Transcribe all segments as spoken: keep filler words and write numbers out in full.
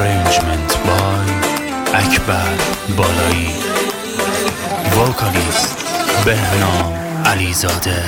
Arrangement by اکبر بالایی. وکالیست بهنام علیزاده.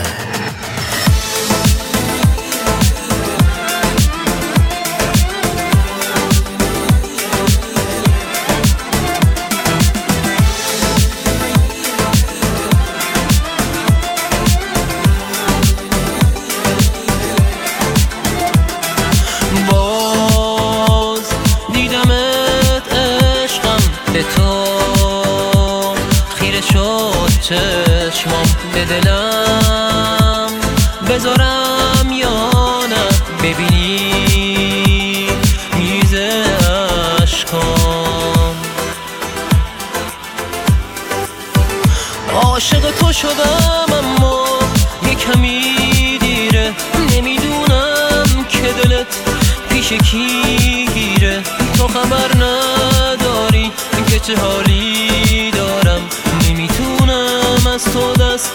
به تو خیره شد چشمام، به دلم بذارم یا نه ببینی میریزه اشکام. عاشق تو شدم اما یه کمی دیره، نمیدونم که دلت پیش کی گیره. تو خبر نداری که چه حالی دارم، نمیتونم از تو دست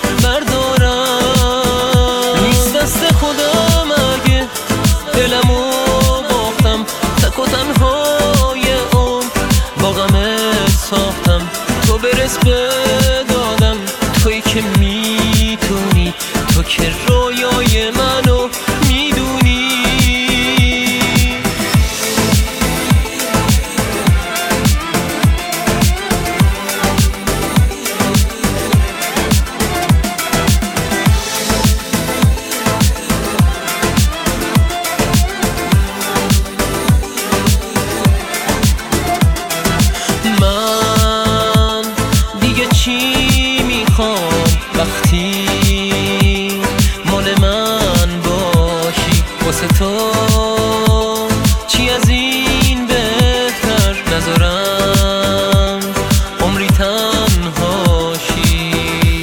بردارم. نیست دست خودم اگه دلمو باختم، تک و تنهای عمر با غمت ساختم. تو برس به دادم، توی که میتونی، تو که رویای منو میدونی. چی میخوام وقتی مال من باشی؟ واسه تو چی از این بهتر، نذارم عمری تنهاشی.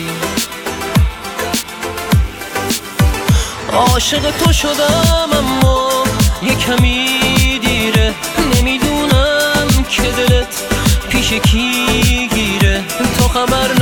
عاشق تو شدم اما یه کمی دیره، نمیدونم که دلت پیش کی گیره. تو خبر